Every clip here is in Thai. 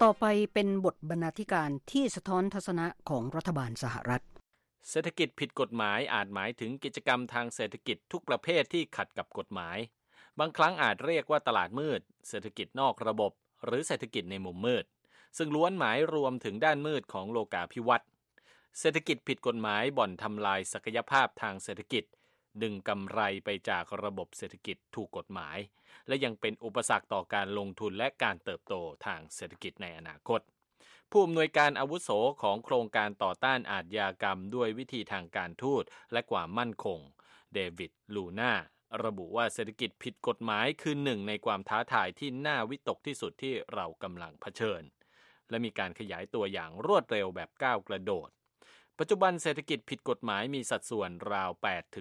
ต่อไปเป็นบทบรรณาธิการที่สะท้อนทัศนะของรัฐบาลสหรัฐเศรษฐกิจผิดกฎหมายอาจหมายถึงกิจกรรมทางเศรษฐกิจทุกประเภทที่ขัดกับกฎหมายบางครั้งอาจเรียกว่าตลาดมืดเศรษฐกิจนอกระบบหรือเศรษฐกิจในมุมมืดซึ่งล้วนหมายรวมถึงด้านมืดของโลกาภิวัตน์เศรษฐกิจผิดกฎหมายบ่อนทำลายศักยภาพทางเศรษฐกิจดึงกำไรไปจากระบบเศรษฐกิจถูกกฎหมายและยังเป็นอุปสรรคต่อการลงทุนและการเติบโตทางเศรษฐกิจในอนาคตผู้อำนวยการอาวุโสของโครงการต่อต้านอาชญากรรมด้วยวิธีทางการทูตและความมั่นคงเดวิดลูน่าระบุว่าเศรษฐกิจผิดกฎหมายคือหนึ่งในความท้าทายที่น่าวิตกที่สุดที่เรากำลังเผชิญและมีการขยายตัวอย่างรวดเร็วแบบก้าวกระโดดปัจจุบันเศรษฐกิจผิดกฎหมายมีสัดส่วนราว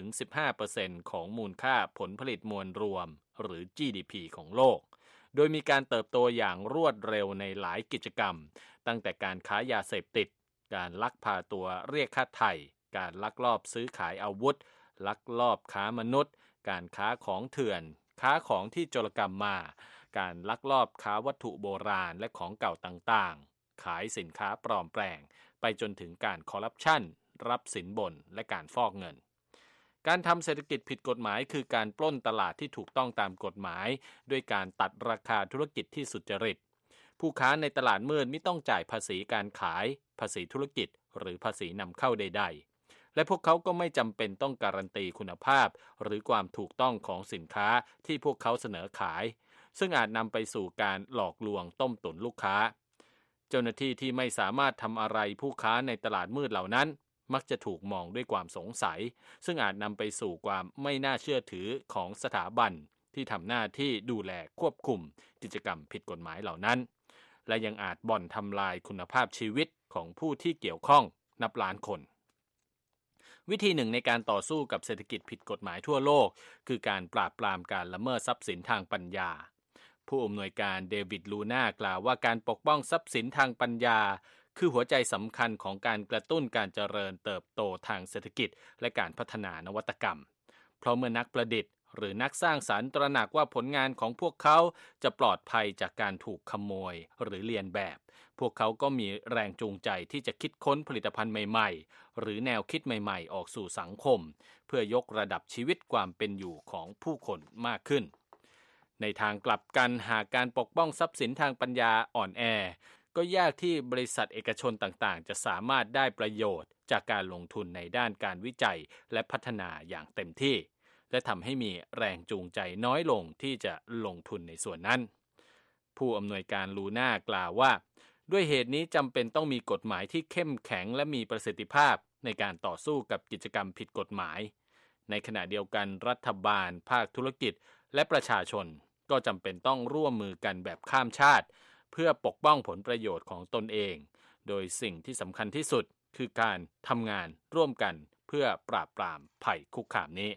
8-15% ของมูลค่าผลผลิตมวลรวมหรือ GDP ของโลกโดยมีการเติบโตอย่างรวดเร็วในหลายกิจกรรมตั้งแต่การค้ายาเสพติดการลักพาตัวเรียกค่าไถ่การลักลอบซื้อขายอาวุธลักลอบค้ามนุษย์การค้าของเถื่อนค้าของที่โจรกรรมมาการลักลอบค้าวัตถุโบราณและของเก่าต่างๆขายสินค้าปลอมแปลงไปจนถึงการคอร์รัปชันรับสินบนและการฟอกเงินการทำเศรษฐกิจผิดกฎหมายคือการปล้นตลาดที่ถูกต้องตามกฎหมายด้วยการตัดราคาธุรกิจที่สุจริตผู้ค้าในตลาดมืดไม่ต้องจ่ายภาษีการขายภาษีธุรกิจหรือภาษีนำเข้าใดๆและพวกเขาก็ไม่จำเป็นต้องการันตีคุณภาพหรือความถูกต้องของสินค้าที่พวกเขาเสนอขายซึ่งอาจนำไปสู่การหลอกลวงต้มตุ๋นลูกค้าเจ้าหน้าที่ที่ไม่สามารถทำอะไรผู้ค้าในตลาดมืดเหล่านั้นมักจะถูกมองด้วยความสงสัยซึ่งอาจนำไปสู่ความไม่น่าเชื่อถือของสถาบันที่ทำหน้าที่ดูแลควบคุมกิจกรรมผิดกฎหมายเหล่านั้นและยังอาจบ่อนทำลายคุณภาพชีวิตของผู้ที่เกี่ยวข้องนับล้านคนวิธีหนึ่งในการต่อสู้กับเศรษฐกิจผิดกฎหมายทั่วโลกคือการปราบปรามการละเมิดทรัพย์สินทางปัญญาผู้อำนวยการเดวิดลูน่ากล่าวว่าการปกป้องทรัพย์สินทางปัญญาคือหัวใจสำคัญของการกระตุ้นการเจริญเติบโตทางเศรษฐกิจและการพัฒนานวัตกรรมเพราะเมื่อนักประดิษฐ์หรือนักสร้างสรรค์ตระหนักว่าผลงานของพวกเขาจะปลอดภัยจากการถูกขโมยหรือเลียนแบบพวกเขาก็มีแรงจูงใจที่จะคิดค้นผลิตภัณฑ์ใหม่ๆหรือแนวคิดใหม่ๆออกสู่สังคมเพื่อยกระดับชีวิตความเป็นอยู่ของผู้คนมากขึ้นในทางกลับกันหากการปกป้องทรัพย์สินทางปัญญาอ่อนแอก็ยากที่บริษัทเอกชนต่างๆจะสามารถได้ประโยชน์จากการลงทุนในด้านการวิจัยและพัฒนาอย่างเต็มที่และทำให้มีแรงจูงใจน้อยลงที่จะลงทุนในส่วนนั้นผู้อำนวยการลูน่ากล่าวว่าด้วยเหตุนี้จำเป็นต้องมีกฎหมายที่เข้มแข็งและมีประสิทธิภาพในการต่อสู้กับกิจกรรมผิดกฎหมายในขณะเดียวกันรัฐบาลภาคธุรกิจและประชาชนก็จำเป็นต้องร่วมมือกันแบบข้ามชาติเพื่อปกป้องผลประโยชน์ของตนเองโดยสิ่งที่สำคัญที่สุดคือการทำงานร่วมกันเพื่อปราบปรามภัยคุกคามนี้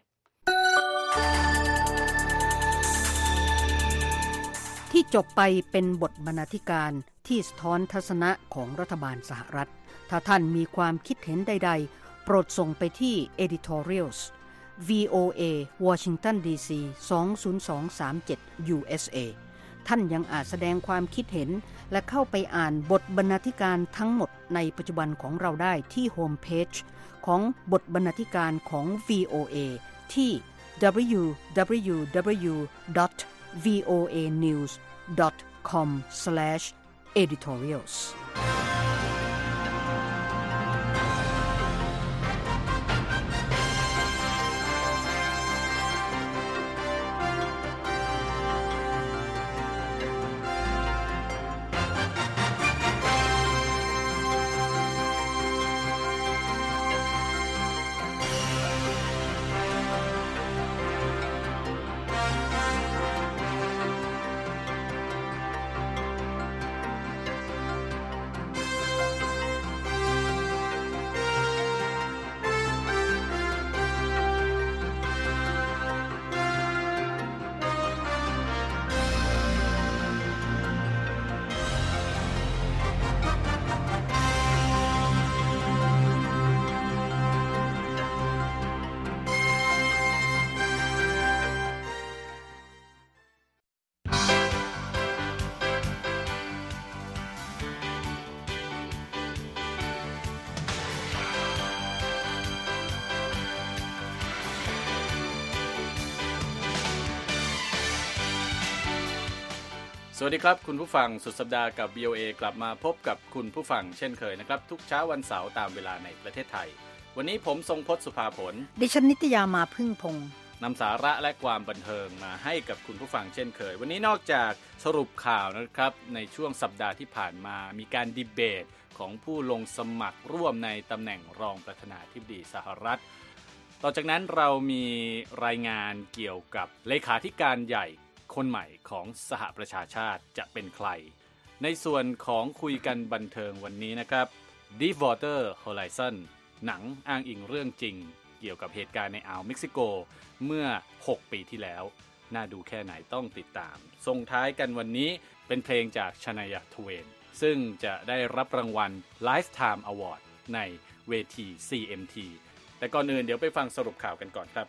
ที่จบไปเป็นบทบรรณาธิการที่สะท้อนทัศนะของรัฐบาลสหรัฐถ้าท่านมีความคิดเห็นใดๆโปรดส่งไปที่ editorials VOA Washington DC 20237 USA ท่านยังอาจแสดงความคิดเห็นและเข้าไปอ่านบทบรรณาธิการทั้งหมดในปัจจุบันของเราได้ที่โฮมเพจของบทบรรณาธิการของ VOA ที่ www.voanews.com/editorials สวัสดีครับคุณผู้ฟังสุดสัปดาห์กับ VOA กลับมาพบกับคุณผู้ฟังเช่นเคยนะครับทุกเช้าวันเสาร์ตามเวลาในประเทศไทยวันนี้ผมทรงพจน์สุภาผลดิฉันนิตยามาพึ่งพงษ์นำสาระและความบันเทิงมาให้กับคุณผู้ฟังเช่นเคยวันนี้นอกจากสรุปข่าวนะครับในช่วงสัปดาห์ที่ผ่านมามีการดีเบตของผู้ลงสมัครร่วมในตำแหน่งรองประธานาธิบดีสหรัฐต่อจากนั้นเรามีรายงานเกี่ยวกับเลขาธิการใหญ่คนใหม่ของสหประชาชาติจะเป็นใครในส่วนของคุยกันบันเทิงวันนี้นะครับ Deepwater Horizon หนังอ้างอิงเรื่องจริงเกี่ยวกับเหตุการณ์ในอ่าวเม็กซิโกเมื่อ6ปีที่แล้วน่าดูแค่ไหนต้องติดตามส่งท้ายกันวันนี้เป็นเพลงจากชานายา ทเวนซึ่งจะได้รับรางวัล Lifetime Award ในเวที CMT แต่ก่อนอื่นเดี๋ยวไปฟังสรุปข่าวกันก่อนครับ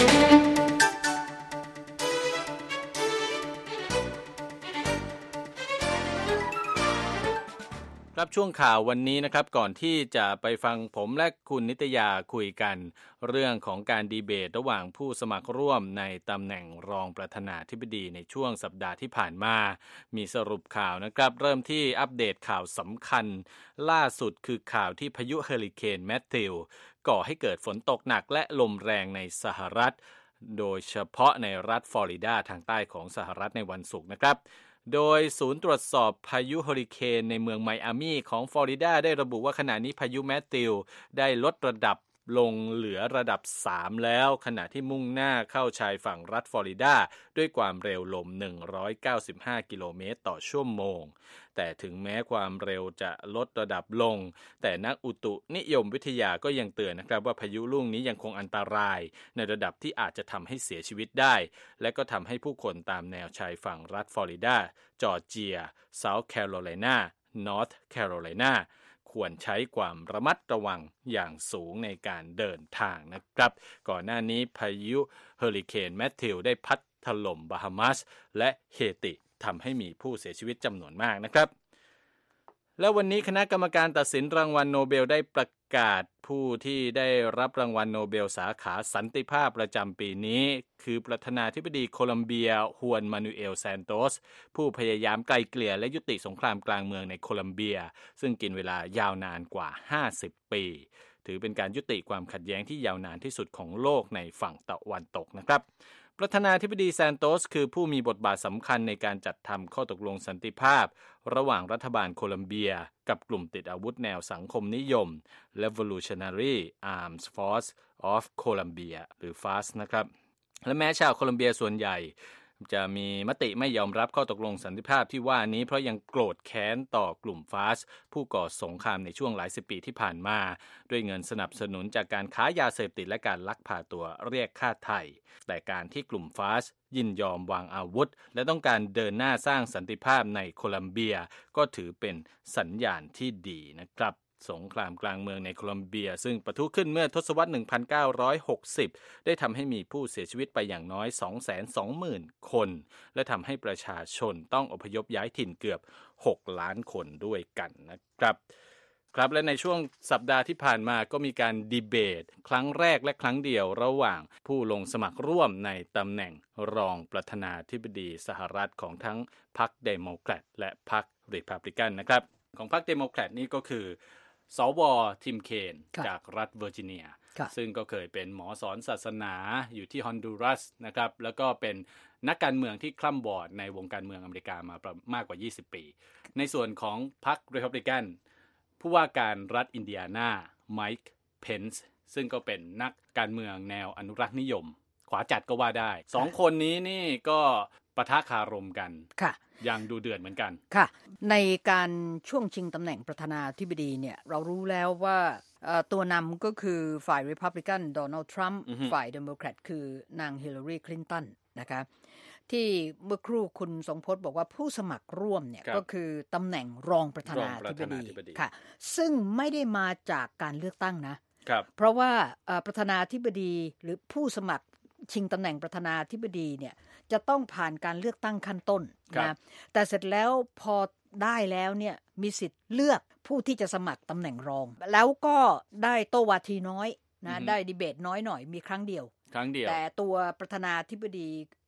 ครับช่วงข่าววันนี้นะครับก่อนที่จะไปฟังผมและคุณนิตยาคุยกันเรื่องของการดีเบตระหว่างผู้สมัครร่วมในตำแหน่งรองประธานาธิบดีในช่วงสัปดาห์ที่ผ่านมามีสรุปข่าวนะครับเริ่มที่อัปเดตข่าวสำคัญล่าสุดคือข่าวที่พายุเฮอริเคนแมทธิวก่อให้เกิดฝนตกหนักและลมแรงในสหรัฐโดยเฉพาะในรัฐฟลอริดาทางใต้ของสหรัฐในวันศุกร์นะครับโดยศูนย์ตรวจสอบพายุเฮอริเคนในเมืองไมอามี่ของฟลอริดาได้ระบุว่าขณะนี้พายุแมทธิวได้ลดระดับลงเหลือระดับ3แล้วขณะที่มุ่งหน้าเข้าชายฝั่งรัฐฟลอริดาด้วยความเร็วลม195กิโลเมตรต่อชั่วโมงแต่ถึงแม้ความเร็วจะลดระดับลงแต่นักอุตุนิยมวิทยาก็ยังเตือนนะครับว่าพายุลูกนี้ยังคงอันตรายในระดับที่อาจจะทำให้เสียชีวิตได้และก็ทำให้ผู้คนตามแนวชายฝั่งรัฐฟลอริดาจอร์เจียเซาท์แคโรไลนานอร์ทแคโรไลนาควรใช้ความระมัดระวังอย่างสูงในการเดินทางนะครับก่อนหน้านี้พายุเฮอริเคนแมทธิวได้พัดถล่มบาฮามาสและเฮติทำให้มีผู้เสียชีวิตจำนวนมากนะครับแล้ววันนี้คณะกรรมการตัดสินรางวัลโนเบลได้ประกาศผู้ที่ได้รับรางวัลโนเบลสาขาสันติภาพประจำปีนี้คือประธานาธิบดีโคลัมเบียฮวนมานูเอลซานโตสผู้พยายามไกล่เกลี่ยและยุติสงครามกลางเมืองในโคลัมเบียซึ่งกินเวลายาวนานกว่า50ปีถือเป็นการยุติความขัดแย้งที่ยาวนานที่สุดของโลกในฝั่งตะวันตกนะครับประธานาธิบดีซานโตสคือผู้มีบทบาทสำคัญในการจัดทำข้อตกลงสันติภาพระหว่างรัฐบาลโคลัมเบียกับกลุ่มติดอาวุธแนวสังคมนิยม Revolutionary Armed Force of Colombia หรือ FARC นะครับและแม้ชาวโคลัมเบียส่วนใหญ่จะมีมติไม่ยอมรับข้อตกลงสันติภาพที่ว่านี้เพราะยังโกรธแค้นต่อกลุ่มฟาสผู้ก่อสงครามในช่วงหลายสิบปีที่ผ่านมาด้วยเงินสนับสนุนจากการค้ายาเสพติดและการลักพาตัวเรียกค่าไถ่แต่การที่กลุ่มฟาสยินยอมวางอาวุธและต้องการเดินหน้าสร้างสันติภาพในโคลัมเบียก็ถือเป็นสัญญาณที่ดีนะครับสงครามกลางเมืองในโคลัมเบียซึ่งปะทุขึ้นเมื่อทศวรรษ 1960 ได้ทำให้มีผู้เสียชีวิตไปอย่างน้อย 220,000 คนและทำให้ประชาชนต้องอพยพย้ายถิ่นเกือบ 6 ล้านคนด้วยกันนะครับครับและในช่วงสัปดาห์ที่ผ่านมาก็มีการดีเบตครั้งแรกและครั้งเดียวระหว่างผู้ลงสมัครร่วมในตำแหน่งรองประธานาธิบดีสหรัฐของทั้งพรรคเดโมแครตและพรรครีพับลิกันนะครับของพรรคเดโมแครตนี่ก็คือสว.ทิมเคนจากรัฐเวอร์จิเนียซึ่งก็เคยเป็นหมอสอนศาสนาอยู่ที่ฮอนดูรัสนะครับแล้วก็เป็นนักการเมืองที่คล่ำบอดในวงการเมืองอเมริกามามากกว่า20ปีในส่วนของพรรครีพับลิกันผู้ว่าการรัฐอินเดียนาไมค์เพนซ์ซึ่งก็เป็นนักการเมืองแนวอนุรักษ์นิยมขวาจัดก็ว่าได้2คนนี้นี่ก็ปะทะคารมกันอย่างดูเดือดเหมือนกันค่ะในการช่วงชิงตำแหน่งประธานาธิบดีเนี่ยเรารู้แล้วว่าตัวนำก็คือฝ่าย Republican โดนัลด์ทรัมป์ฝ่าย Democrat คือนางฮิลลารีคลินตันนะคะที่เมื่อครู่คุณสงพจน์บอกว่าผู้สมัครร่วมเนี่ยก็คือตำแหน่งรองประธานาธิบดีค่ะซึ่งไม่ได้มาจากการเลือกตั้งนะเพราะว่าประธานาธิบดีหรือผู้สมัครชิงตำแหน่งประธานาธิบดีเนี่ยจะต้องผ่านการเลือกตั้งขั้นต้นนะแต่เสร็จแล้วพอได้แล้วเนี่ยมีสิทธิ์เลือกผู้ที่จะสมัครตำแหน่งรองแล้วก็ได้โต้วาทีน้อยนะได้ดีเบตน้อยหน่อยมีครั้งเดียวแต่ตัวประธานาธิบดี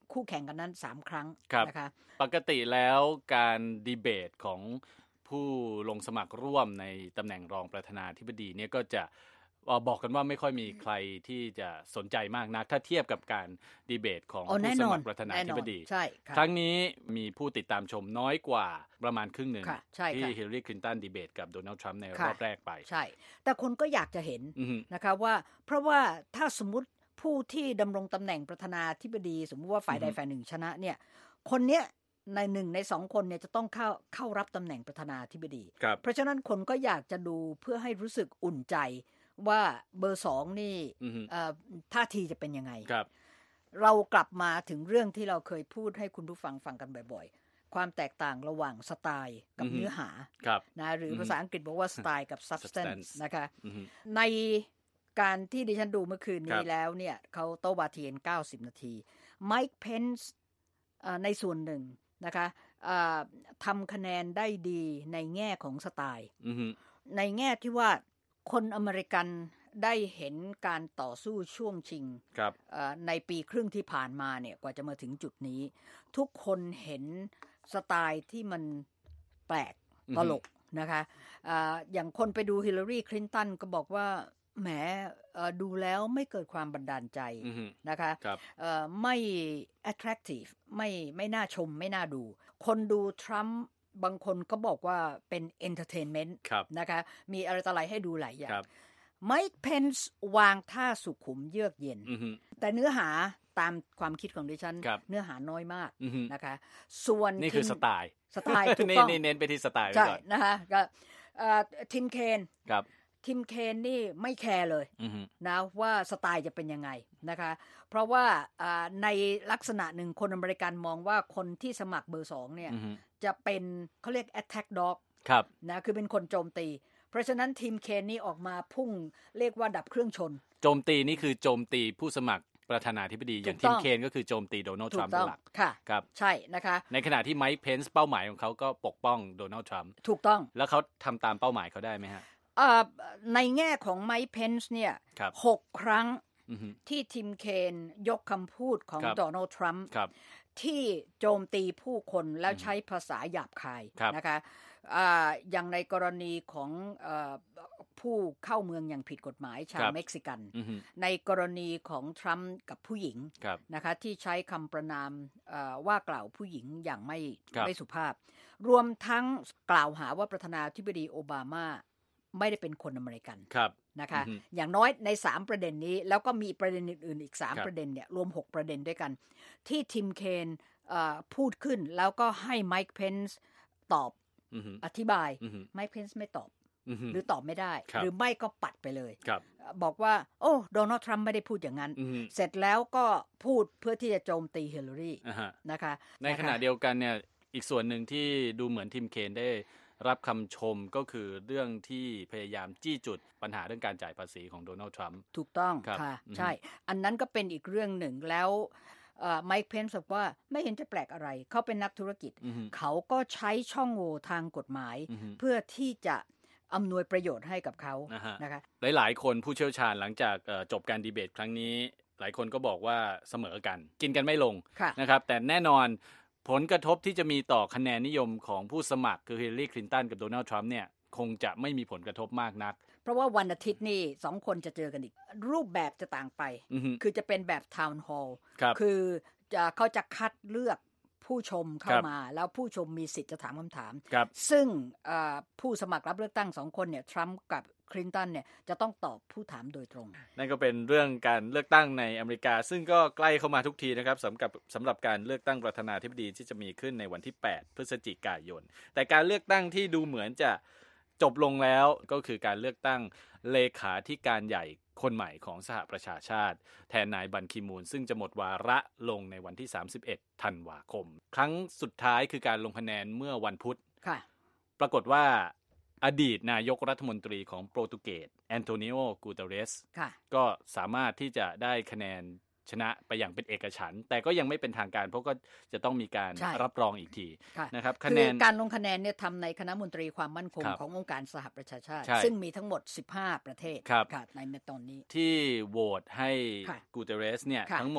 คู่แข่งกันนั้น3ครั้งนะคะปกติแล้วการดีเบตของผู้ลงสมัครร่วมในตำแหน่งรองประธานาธิบดีเนี่ยก็จะบอกกันว่าไม่ค่อยมีใครที่จะสนใจมากนักถ้าเทียบกับการดีเบตของผู้สมัครประธานาธิบดีครั้งนี้มีผู้ติดตามชมน้อยกว่าประมาณครึ่งหนึ่งที่ฮิลลารีคลินตันดีเบตกับโดนัลด์ทรัมป์ในรอบแรกไปใช่แต่คนก็อยากจะเห็นนะคะว่าเพราะว่าถ้าสมมุติผู้ที่ดำรงตำแหน่งประธานาธิบดีสมมุติว่าฝ่ายใดฝ่ายหนึ่งชนะเนี่ยคนเนี้ยใน1ใน2คนเนี่ยจะต้องเข้ารับตำแหน่งประธานาธิบดีเพราะฉะนั้นคนก็อยากจะดูเพื่อให้รู้สึกอุ่นใจว่าเบอร์2นี่ท่าทีจะเป็นยังไงเรากลับมาถึงเรื่องที่เราเคยพูดให้คุณผู้ฟังฟังกันบ่อยๆความแตกต่างระหว่างสไตล์กับเนื้อหานะหรือภาษาอังกฤษบอกว่าสไตล์กับ substance นะคะในการที่ดิฉันดูเมื่อคืนนี้แล้วเนี่ยเขาโต้วาทีกัน90นาทีไมค์เพนส์ในส่วนหนึ่งนะคะทำคะแนนได้ดีในแง่ของสไตล์ในแง่ที่ว่าคนอเมริกันได้เห็นการต่อสู้ช่วงชิงในปีครึ่งที่ผ่านมาเนี่ยกว่าจะมาถึงจุดนี้ทุกคนเห็นสไตล์ที่มันแปลกตลกนะคะอย่างคนไปดูฮิลลารีคลินตันก็บอกว่าแหมดูแล้วไม่เกิดความบันดาลใจนะคะไม่ attractive ไม่น่าชมไม่น่าดูคนดูทรัมป์บางคนก็บอกว่าเป็น entertainment นะคะมีอะไรต่ออะไรให้ดูหลายอย่างไมค์เพนส์วางท่าสุขุมเยือกเย็นแต่เนื้อหาตามความคิดของดิฉันเนื้อหาน้อยมากนะคะส่วนนี่คือสไตล์ถูกต้องนี่เน้นไปที่สไตล์ใช่นะคะก็ทิมเคนนี่ไม่แคร์เลยนะว่าสไตล์จะเป็นยังไงนะคะเพราะว่าในลักษณะหนึ่งคนอเมริกันมองว่าคนที่สมัครเบอร์2เนี่ยจะเป็นเขาเรียก attack dog นะคือเป็นคนโจมตีเพราะฉะนั้นทีมเคนนี่ออกมาพุ่งเรียกว่าดับเครื่องชนโจมตีนี่คือโจมตีผู้สมัครประธานาธิบดีอย่างทีมเคนก็คือโจมตีโดนัลด์ทรัมป์เป็นหลักครับใช่นะคะในขณะที่ไมค์เพนส์เป้าหมายของเขาก็ปกป้องโดนัลด์ทรัมป์ถูกต้องแล้วเขาทำตามเป้าหมายเขาได้ไหมฮะในแง่ของไมค์เพนส์เนี่ย6ครั้งที่ทีมเคนยกคำพูดของโดนัลด์ทรัมป์ที่โจมตีผู้คนแล้วใช้ภาษาหยาบคายนะคะอย่างในกรณีของผู้เข้าเมืองอย่างผิดกฎหมายชาวเม็กซิกันในกรณีของทรัมป์กับผู้หญิงนะคะที่ใช้คำประนามว่ากล่าวผู้หญิงอย่างไม่สุภาพรวมทั้งกล่าวหาว่าประธานาธิบดีโอบามาไม่ได้เป็นคนอเมริกันนะคะอย่างน้อยใน3ประเด็นนี้แล้วก็มีประเด็นอื่นๆอีก3ประเด็นเนี่ยรวม6ประเด็นด้วยกันที่ทิมเคนพูดขึ้นแล้วก็ให้ไมค์เพนส์ตอบอธิบายไมค์เพนส์ไม่ตอบหรือตอบไม่ได้หรือไม่ก็ปัดไปเลยบอกว่าโอ้โดนัลด์ทรัมป์ไม่ได้พูดอย่างนั้นเสร็จแล้วก็พูดเพื่อที่จะโจมตีฮิลลารีนะคะในขณะเดียวกันเนี่ยอีกส่วนหนึ่งที่ดูเหมือนทิมเคนได้รับคำชมก็คือเรื่องที่พยายามจี้จุดปัญหาเรื่องการจ่ายภาษีของโดนัลด์ทรัมป์ถูกต้องค่ะใช่อันนั้นก็เป็นอีกเรื่องหนึ่งแล้วไมค์เพนส์บอกว่าไม่เห็นจะแปลกอะไรเขาเป็นนักธุรกิจเขาก็ใช้ช่องโหว่ทางกฎหมายเพื่อที่จะอำนวยประโยชน์ให้กับเขานะคะหลายๆคนผู้เชี่ยวชาญหลังจากจบการดีเบตครั้งนี้หลายคนก็บอกว่าเสมอกันกินกันไม่ลงนะครับแต่แน่นอนผลกระทบที่จะมีต่อคะแนนนิยมของผู้สมัครคือฮิลลารีคลินตันกับโดนัลด์ทรัมป์เนี่ยคงจะไม่มีผลกระทบมากนักเพราะว่าวันอาทิตย์นี่2คนจะเจอกันอีกรูปแบบจะต่างไปคือจะเป็นแบบทาวน์ฮอลล์คือเขาจะคัดเลือกผู้ชมเข้ามาแล้วผู้ชมมีสิทธิ์จะถามคำถามซึ่งผู้สมัครรับเลือกตั้ง2คนเนี่ยทรัมป์กับคลินตันเนี่ยจะต้องตอบผู้ถามโดยตรงนั่นก็เป็นเรื่องการเลือกตั้งในอเมริกาซึ่งก็ใกล้เข้ามาทุกทีนะครับสำหรับการเลือกตั้งประธานาธิบดีที่จะมีขึ้นในวันที่8พฤศจิกายนแต่การเลือกตั้งที่ดูเหมือนจะจบลงแล้วก็คือการเลือกตั้งเลขาธิการใหญ่คนใหม่ของสหประชาชาติแทนนายบันคีมูนซึ่งจะหมดวาระลงในวันที่31ธันวาคมครั้งสุดท้ายคือการลงคะแนนเมื่อวันพุธปรากฏว่าอดีตนายกรัฐมนตรีของโปรตุเกสแอนโตนิโอ กูเตเรสก็สามารถที่จะได้คะแนนชนะไปอย่างเป็นเอกฉันท์แต่ก็ยังไม่เป็นทางการเพราะก็จะต้องมีการรับรองอีกทีนะครับคะแนนการลงคะแนนเนี่ยทำในคณะมนตรีความมั่นคงขององค์การสหประชาชาติซึ่งมีทั้งหมด15ประเทศในตอนนี้ที่โหวตให้กูเตเรสเนี่ยทั้งหมด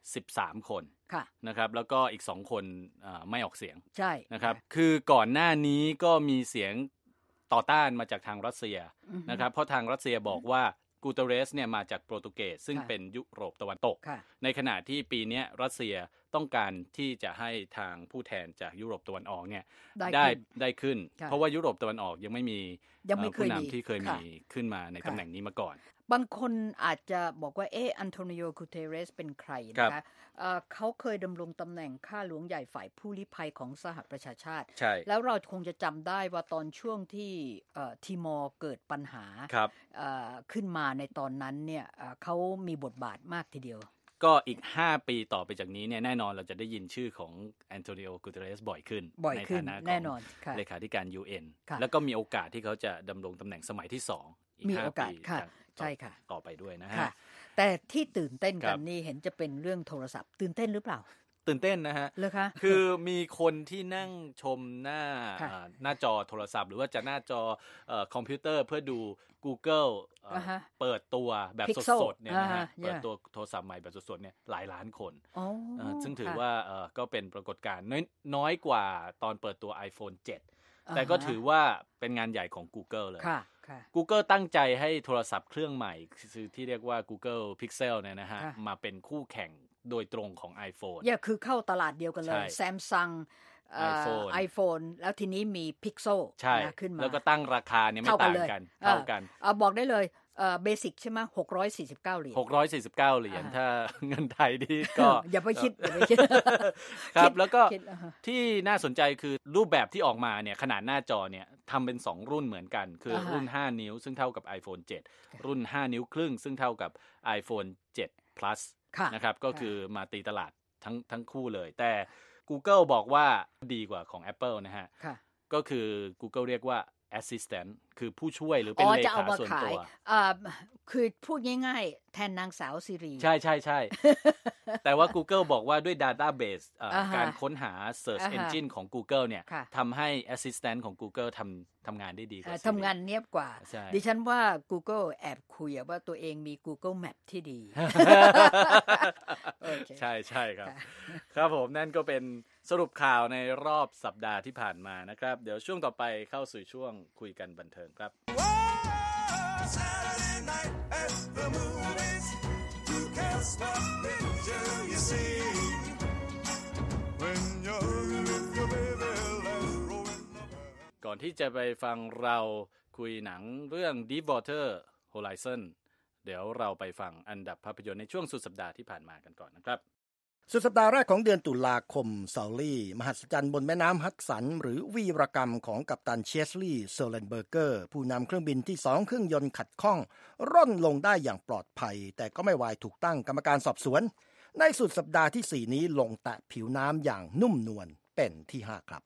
13 คนนะครับแล้วก็อีก2คนไม่ออกเสียงใช่นะครับคือก่อนหน้านี้ก็มีเสียงต่อต้านมาจากทางรัสเซียนะครับเพราะทางรัสเซียบอกว่ากูเตเรสเนี่ยมาจากโปรตุเกสซึ่งเป็นยุโรปตะวันตกในขณะที่ปีนี้รัสเซียต้องการที่จะให้ทางผู้แทนจากยุโรปตะวันออกเนี่ยได้ขึ้นเพราะว่ายุโรปตะวันออกยังไม่มีผู้นำที่เคยมีขึ้นมาในตำแหน่งนี้มาก่อนบางคนอาจจะบอกว่าอันโตนิโอ กูเตเรสเป็นใครนะคะเขาเคยดำรงตำแหน่งข้าหลวงใหญ่ฝ่ายผู้ลี้ภัยของสหประชาชาติแล้วเราคงจะจำได้ว่าตอนช่วงที่ทิมอร์เกิดปัญหาขึ้นมาในตอนนั้นเนี่ยเขามีบทบาทมากทีเดียวก็อีก5ปีต่อไปจากนี้เนี่ยแน่นอนเราจะได้ยินชื่อของแอนโตนิโอ กูเตเรสบ่อยขึ้นในฐานะของเลขาธิการ UN แล้วก็มีโอกาสที่เขาจะดำรงตำแหน่งสมัยที่2อีก5 ปีใช่ค่ะต่อไปด้วยนะฮะแต่ที่ตื่นเต้นกันนี่เห็นจะเป็นเรื่องโทรศัพท์ตื่นเต้นหรือเปล่าตื่นเต้นนะฮะเลยคะคือมีคนที่นั่งชมหน้าจอโทรศัพท์หรือว่าจะหน้าจอคอมพิวเตอร์เพื่อดู Google เปิดตัวแบบสดๆเนี่ยนะฮะเปิดตัวโทรศัพท์ใหม่แบบสดๆเนี่ยหลายล้านคนซึ่งถือว่าก็เป็นปรากฏการณ์น้อยกว่าตอนเปิดตัว iPhone 7แต่ก็ถือว่าเป็นงานใหญ่ของ Google เลยGoogle ตั้งใจให้โทรศัพท์เครื่องใหม่ที่เรียกว่า Google Pixel เนี่ยนะฮะมาเป็นคู่แข่งโดยตรงของ iPhone คือเข้าตลาดเดียวกันเลย Samsung iPhone แล้วทีนี้มี Pixel ขึ้นมาแล้วก็ตั้งราคาเนี่ยไม่ต่างกันเท่ากันบอกได้เลยเบสิกใช่ไหม649 เหรียญ 649 เหรียญถ้าเงินไทยนี่ก็อย่าไปคิดครับแล้วก็ที่น่าสนใจคือรูปแบบที่ออกมาเนี่ยขนาดหน้าจอเนี่ยทำเป็น2รุ่นเหมือนกันคือรุ่น5นิ้วซึ่งเท่ากับ iPhone 7 รุ่น5นิ้วครึ่งซึ่งเท่ากับ iPhone 7 Plus นะครับก็คือมาตีตลาดทั้งคู่เลยแต่ Google บอกว่าดีกว่าของ Apple นะฮะก็คือ Google เรียกว่าAssistant คือผู้ช่วยหรือเป็นเลขาส่วนตัวคือพูดง่ายๆแทนนางสาวซิริใช่ๆๆแต่ว่า Google บอกว่าด้วย Database การค้นหา Search Engine ของ Google เนี่ยทำให้ Assistant ของ Google ทำงานได้ดีกว่าทำงานเนียบกว่าดิฉันว่า Google แอบคุยว่าตัวเองมี Google Map ที่ดีใช่ๆครับครับผมนั่นก็เป็นสรุปข่าวในรอบสัปดาห์ที่ผ่านมานะครับเดี๋ยวช่วงต่อไปเข้าสู่ช่วงคุยกันบันเทิงครับก่อนที่จะไปฟังเราคุยหนังเรื่อง Deepwater Horizon เดี๋ยวเราไปฟังอันดับภาพยนตร์ในช่วงสุดสัปดาห์ที่ผ่านมากันก่อนนะครับสุดสัปดาห์แรกของเดือนตุลาคมซอลลี่มหัศจรรย์บนแม่น้ำฮัดสันหรือวีรกรรมของกัปตันเชสลีย์เซอร์เลนเบอร์เกอร์ผู้นำเครื่องบินที่2เครื่องยนต์ขัดข้องร่อนลงได้อย่างปลอดภัยแต่ก็ไม่วายถูกตั้งกรรมการสอบสวนในสุดสัปดาห์ที่4นี้ลงแตะผิวน้ำอย่างนุ่มนวลเป็นที่5ครับ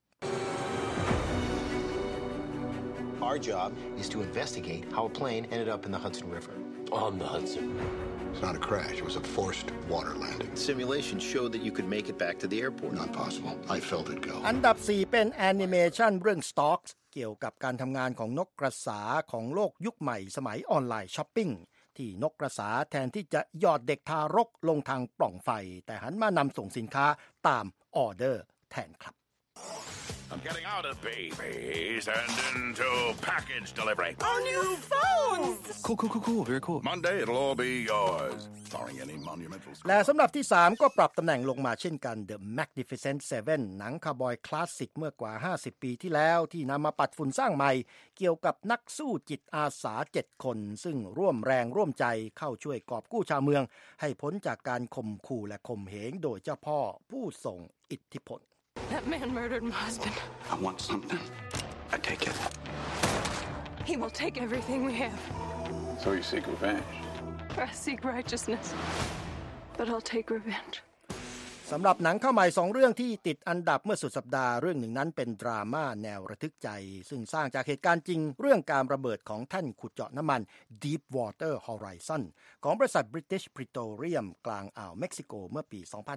Our job is to investigate how a plane ended up in the Hudson River. On the Hudson. It's not a crash. It was a forced water landing. Simulations showed that you could make it back to the airport. Not possible. I felt it go. อันดับ4เป็นแอนิเมชันเรื่อง Stalks เกี่ยวกับการทำงานของนกกระสาของโลกยุคใหม่สมัยออนไลน์ช้อปปิ้งที่นกกระสาแทนที่จะหยอดเด็กทารกลงทางปล่องไฟแต่หันมานำส่งสินค้าตามออเดอร์แทนครับ I'm getting out of babies and into package delivery. Our new phones! Cool. Very cool. Monday, it'll all be yours. Barring any monumental... และสำหรับที่3ก็ปรับตำแหน่งลงมาเช่นกัน The Magnificent Seven หนังคาวบอยคลาสสิกเมื่อกว่า50ปีที่แล้วที่นำมาปัดฝุ่นสร้างใหม่เกี่ยวกับนักสู้จิตอาสา7คนซึ่งร่วมแรงร่วมใจเข้าช่วยกอบกู้ชาวเมืองให้พ้นจากการข่มขู่และข่มเหงโดยเจ้าพ่อผู้ทรงอิทธิพล That man murdered my husband. I want something. I take it. He will take everything we have. So you seek revenge? I seek righteousness. But I'll take revenge. สำหรับหนังเข้าใหม่2เรื่องที่ติดอันดับเมื่อสุดสัปดาห์เรื่องหนึ่งนั้นเป็นดราม่าแนวระทึกใจซึ่งสร้างจากเหตุการณ์จริงเรื่องการระเบิดของแท่นขุดเจาะน้ำมัน Deepwater Horizon ของบริษัท British Petroleum กลางอ่าวเม็กซิโกเมื่อปี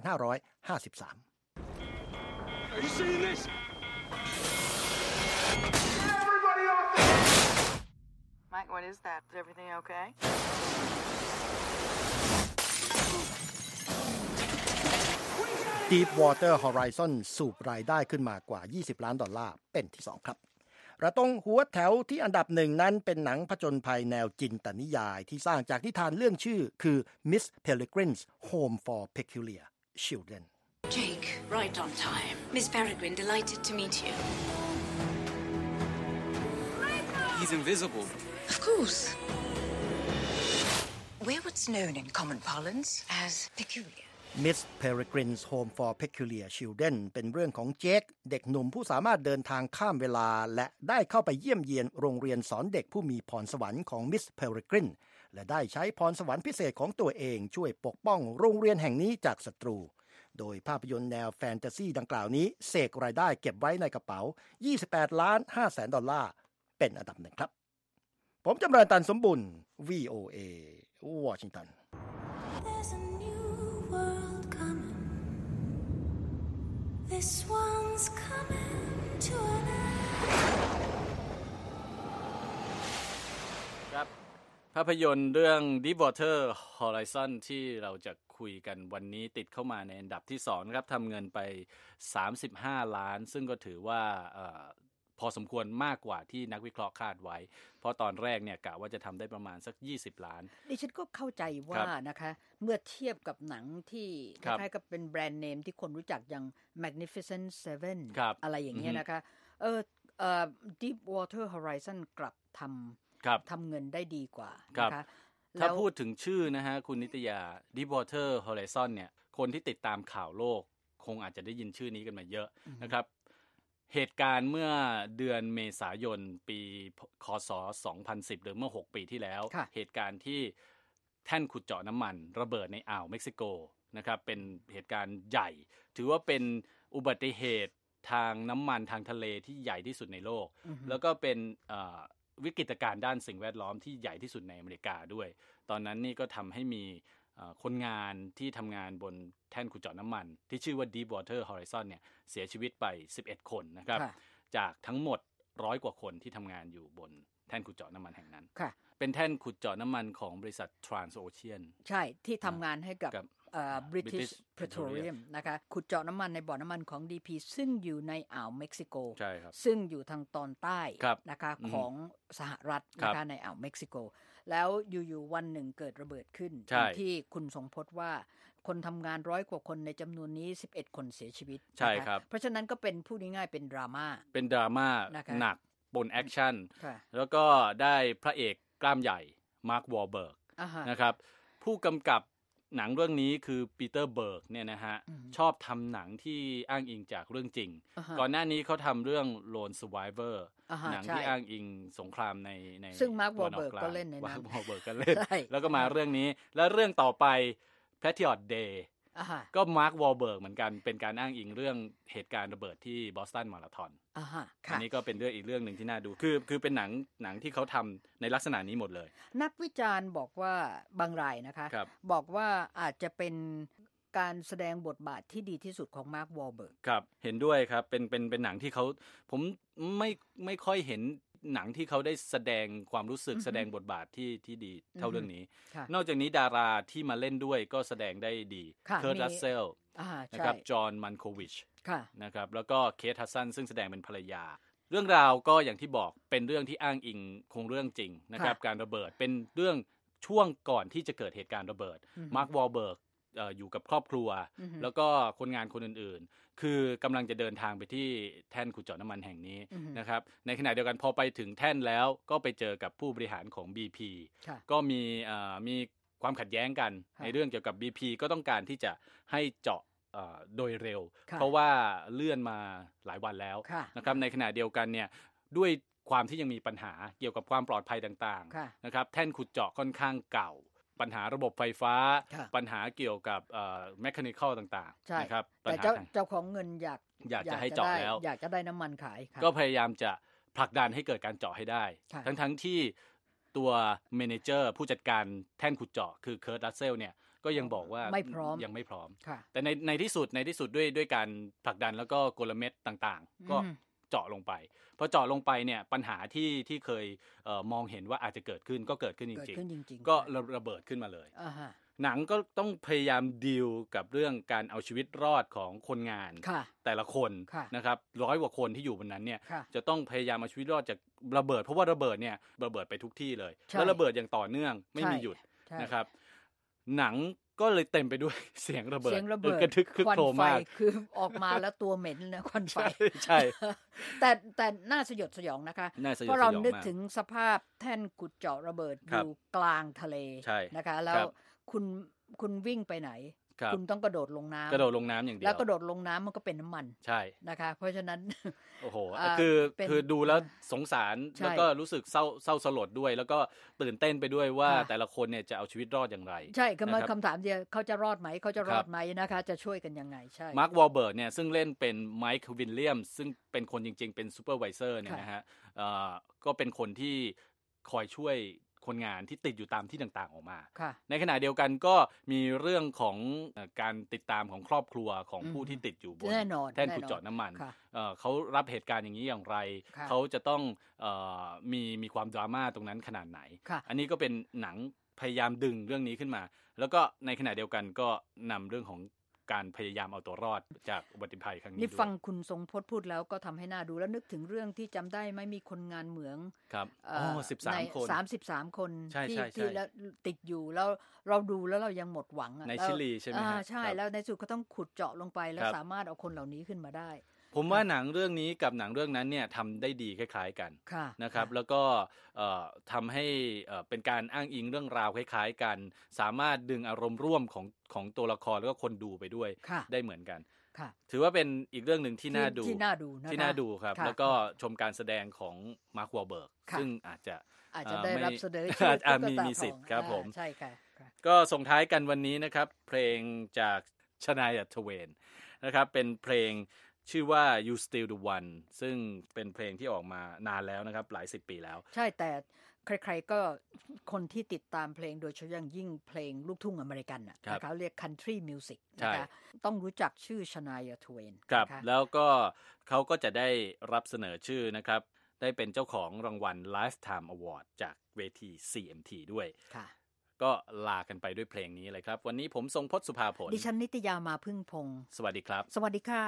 2553Are you seeing this? Everybody off there! Mike, what is that? Is everything okay? Deepwater Horizon สูบรายได้ขึ้นมากว่า$20 ล้านเป็นที่2ครับระตรงหัวแถวที่อันดับ1นั้นเป็นหนังผจญภัยแนวจินตนิยายที่สร้างจากนิทานเรื่องชื่อคือ Miss Peregrine's Home for Peculiar Children Jake, right on time. Miss Peregrine, delighted to meet you. He's invisible. Of course. We're what's known in common parlance as peculiar. Miss Peregrine's Home for Peculiar Children เป็นเรื่องของเจคเด็กหนุ่มผู้สามารถเดินทางข้ามเวลาและได้เข้าไปเยี่ยมเยียนโรงเรียนสอนเด็กผู้มีพรสวรรค์ของ Miss Peregrine และได้ใช้พรสวรรค์พิเศษของตัวเองช่วยปกป้องโรงเรียนแห่งนี้จากศัตรูโดยภาพยนตร์แนวแฟนตาซีดังกล่าวนี้เสกรายได้เก็บไว้ในกระเป๋า$28.5 ล้านเป็นอันดับหนึ่งครับผมจำเริญตันสมบุญ VOA วอชิงตัน This one's coming to an end ครับภาพยนตร์เรื่อง Deepwater Horizon ที่เราจะคุยกันวันนี้ติดเข้ามาในอันดับที่2ครับทำเงินไป$35 ล้านซึ่งก็ถือว่าพอสมควรมากกว่าที่นักวิเคราะห์คาดไว้เพราะตอนแรกเนี่ยกะว่าจะทำได้ประมาณสัก20 ล้านดิฉันก็เข้าใจว่านะคะเมื่อเทียบกับหนังที่คล้ายๆกับเป็นแบรนด์เนมที่คนรู้จักอย่าง Magnificent Seven อะไรอย่างเงี้ยนะคะDeepwater Horizon กลับทำเงินได้ดีกว่านะคะถ้าพูดถึงชื่อนะฮะคุณนิตยา Deepwater Horizon เนี่ยคนที่ติดตามข่าวโลกคงอาจจะได้ยินชื่อนี้กันมาเยอะนะครับเหตุการณ์เมื่อเดือนเมษายนปีคศ2010หรือเมื่อ6ปีที่แล้วเหตุการณ์ที่แท่นขุดเจาะน้ำมันระเบิดในอ่าวเม็กซิโกนะครับเป็นเหตุการณ์ใหญ่ถือว่าเป็นอุบัติเหตุทางน้ำมันทางทะเลที่ใหญ่ที่สุดในโลกแล้วก็เป็นวิกฤตการณ์ด้านสิ่งแวดล้อมที่ใหญ่ที่สุดในอเมริกาด้วยตอนนั้นนี่ก็ทำให้มีคนงานที่ทำงานบนแท่นขุดเจาะน้ำมันที่ชื่อว่า Deepwater Horizon เนี่ยเสียชีวิตไป11คนนะครับจากทั้งหมด100 กว่าคนที่ทำงานอยู่บนแท่นขุดเจาะน้ำมันแห่งนั้นเป็นแท่นขุดเจาะน้ำมันของบริษัท Transocean ใช่ที่ทำงานให้กับBritish Petroleum นะคะขุดเจาะน้ำมันในบ่อน้ำมันของ BP ซึ่งอยู่ในอ่าวเม็กซิโกซึ่งอยู่ทางตอนใต้นะคะของสหรัฐนะคะในอ่าวเม็กซิโกแล้วอยู่ๆวันหนึ่งเกิดระเบิดขึ้นที่คุณทรงพจน์ว่าคนทำงาน100 กว่าคนในจำนวนนี้11คนเสียชีวิตใช่ครับเพราะฉะนั้นก็เป็นพูดง่ายๆเป็นดราม่าหนักบนแอคชั่นแล้วก็ได้พระเอกกล้ามใหญ่มาร์ควอลเบิร์กนะครับผู้กำกับหนังเรื่องนี้คือปีเตอร์เบิร์กเนี่ยนะฮะชอบทำหนังที่อ้างอิงจากเรื่องจริงก่อนหน้านี้เขาทำเรื่อง Lone Survivor หนังที่อ้างอิงสงครามในซึ่งมาร์ควอลเบิร์กก็เล่นในนั้นแล้วก็มาเรื่องนี้แล้วเรื่องต่อไป Patriot Day ก็มาร์ควอลเบิร์กเหมือนกันเป็นการอ้างอิงเรื่องเหตุการณ์ระเบิดที่บอสตันมาราธอนอันนี้ก็เป็นเรื่องอีกเรื่องนึงที่น่าดูคือเป็นหนังที่เขาทำในลักษณะนี้หมดเลยนักวิจารณ์บอกว่าบางรายนะคะบอกว่าอาจจะเป็นการแสดงบทบาทที่ดีที่สุดของมาร์ควอลเบิร์กครับเห็นด้วยครับเป็นหนังที่เขาผมไม่ค่อยเห็นหนังที่เขาได้แสดงความรู้สึกแสดงบทบาทที่ดีเท่าเรื่องนี้นอกจากนี้ดาราที่มาเล่นด้วยก็แสดงได้ดีเคิร์ต รัสเซลนะครับจอห์น มันโควิชนะครับแล้วก็เคท ฮัดสันซึ่งแสดงเป็นภรรยาเรื่องราวก็อย่างที่บอกเป็นเรื่องที่อ้างอิงคงเรื่องจริงนะครับการระเบิดเป็นเรื่องช่วงก่อนที่จะเกิดเหตุการณ์ระเบิดมาร์ควอลเบิร์กอยู่กับครอบครัวแล้วก็คนงานคนอื่นๆคือกำลังจะเดินทางไปที่แท่นขุดเจาะน้ำมันแห่งนี้นะครับในขณะเดียวกันพอไปถึงแท่นแล้วก็ไปเจอกับผู้บริหารของ BP ก็มีความขัดแย้งกันในเรื่องเกี่ยวกับ BP ก็ต้องการที่จะให้เจาะโดยเร็วเพราะว่าเลื่อนมาหลายวันแล้วนะครับในขณะเดียวกันเนี่ยด้วยความที่ยังมีปัญหาเกี่ยวกับความปลอดภัยต่างๆนะครับแท่นขุดเจาะค่อนข้างเก่าปัญหาระบบไฟฟ้าปัญหาเกี่ยวกับแมคานิคอลต่างๆนะครับแต่เจ้าของเงินอยากจะให้เจาะแล้วอยากจะได้น้ำมันขายก็พยายามจะผลักดันให้เกิดการเจาะให้ได้ทั้งที่ตัวเมเนเจอร์ผู้จัดการแท่นขุดเจาะคือเคิร์ต รัสเซลเนี่ยก็ยังบอกว่ายังไม่พร้อมแต่ในที่สุดด้วยการผลักดันแล้วก็กลเม็ดต่างๆก็เจาะลงไปพอเจาะลงไปเนี่ยปัญหาที่เคยมองเห็นว่าอาจจะเกิดขึ้นก็เกิดขึ้นจริงๆก็ระเบิดขึ้นมาเลยหนังก็ต้องพยายามดีลกับเรื่องการเอาชีวิตรอดของคนงานแต่ละคนนะครับ100 กว่าคนที่อยู่บนนั้นเนี่ยจะต้องพยายามเอาชีวิตรอดจากระเบิดเพราะว่าระเบิดเนี่ยระเบิดไปทุกที่เลยแล้วระเบิดอย่างต่อเนื่องไม่มีหยุดนะครับหนังก็เลยเต็มไปด้วยเสียงระเบิดกระทึกคึกโครมมากคือออกมาแล้วตัวเหม็นนะควันไฟใช่แต่น่าสยดสยองนะคะเพราะเรานึกถึงสภาพแท่นขุดเจาะระเบิดอยู่กลางทะเลนะคะแล้วคุณวิ่งไปไหนคุณต้องกระโดดลงน้ำอย่างเดียวแล้วกระโดดลงน้ำมันก็เป็นน้ำมันใช่นะคะเพราะฉะนั้นโอ้โหคือดูแล้วสงสารแล้วก็รู้สึกเศร้าสลดด้วยแล้วก็ตื่นเต้นไปด้วยว่าแต่ละคนเนี่ยจะเอาชีวิตรอดอย่างไรใช่คำถามเดียวเขาจะรอดไหมนะคะจะช่วยกันยังไงใช่มาร์ควอลเบิร์กเนี่ยซึ่งเล่นเป็นไมค์วิลเลียมซึ่งเป็นคนจริงๆเป็นซูเปอร์ไวเซอร์เนี่ยนะฮะก็เป็นคนที่คอยช่วยคนงานที่ติดอยู่ตามที่ต่างๆออกมาในขณะเดียวกันก็มีเรื่องของการติดตามของครอบครัวของผู้ที่ติดอยู่บนแท่นขุดเจาะน้ำมันเขารับเหตุการณ์อย่างนี้อย่างไรเขาจะต้องมีความดราม่าตรงนั้นขนาดไหนอันนี้ก็เป็นหนังพยายามดึงเรื่องนี้ขึ้นมาแล้วก็ในขณะเดียวกันก็นำเรื่องของการพยายามเอาตัวรอดจากอุบัติภัยครั้งนี้นี่ฟังคุณทรงพจน์พูดแล้วก็ทำให้น่าดูแล้วนึกถึงเรื่องที่จำได้ไหมมีคนงานเหมืองครับ13 คน 33 คนที่แล้วติดอยู่แล้วเราดูแล้วเรายังหมดหวังในชิลีใช่ไหมใช่แล้วในสุดก็ต้องขุดเจาะลงไปแล้วสามารถเอาคนเหล่านี้ขึ้นมาได้ผมว่าหนังเรื่องนี้กับหนังเรื่องนั้นเนี่ยทำได้ดีคล้ายๆกันนะครับแล้วก็ทำให้เป็นการอ้างอิงเรื่องราวคล้ายๆกันสามารถดึงอารมณ์ร่วมของตัวละครแล้วก็คนดูไปด้วยได้เหมือนกันถือว่าเป็นอีกเรื่องหนึ่งที่น่าดูครับแล้วก็ชมการแสดงของมาร์ควอลเบิร์กซึ่งอาจจะได้รับเสนอมีสิทธิ์ครับผมใช่ค่ะก็ส่งท้ายกันวันนี้นะครับเพลงจากชานายา ทเวนนะครับเป็นเพลงชื่อว่า You Still the One ซึ่งเป็นเพลงที่ออกมานานแล้วนะครับหลาย10 ปีแล้วใช่แต่ใครๆก็คนที่ติดตามเพลงโดยเฉพาะอย่างยิ่งเพลงลูกทุ่งอเมริกันนะคะเรียก Country Music นะคะต้องรู้จักชื่อชานายา ทเวนครับแล้วก็เขาก็จะได้รับเสนอชื่อนะครับได้เป็นเจ้าของรางวัล Lifetime Award จากเวที CMT ด้วยก็ลากันไปด้วยเพลงนี้เลยครับวันนี้ผมทรงพจน์สุภาผลดิฉันนิตยามาพึ่งพงศ์สวัสดีครับสวัสดีค่ะ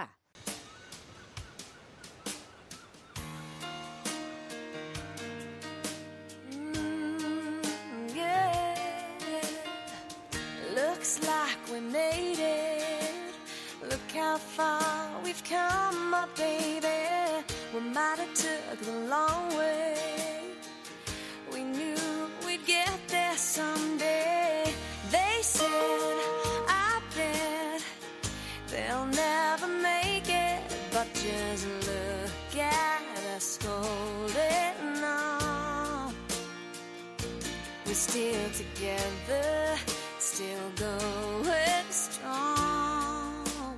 Looks like we made it. Look how far we've come, my baby. We might have took the long way. We knew we'd get there someday. They said, I bet they'll never make it. But just look at us holding on. We're still together.Still going strong.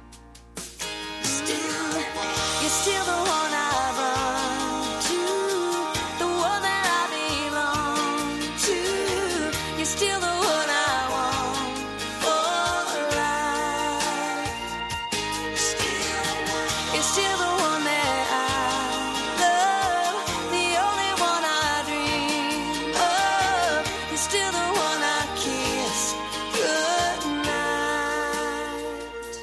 You're still the one I run to, the one that I belong to. You're still the one I want for life. You're still the one that I love, the only one I dream of. You're still the one I kiss.Good night.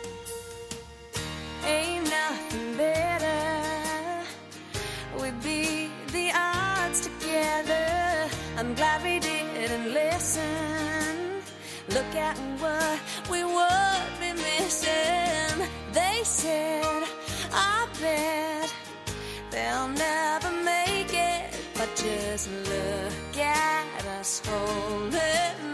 Ain't nothing better. We beat the odds together. I'm glad we didn't listen. Look at what we would be missing. They said, I bet they'll never make it. But just look at us holding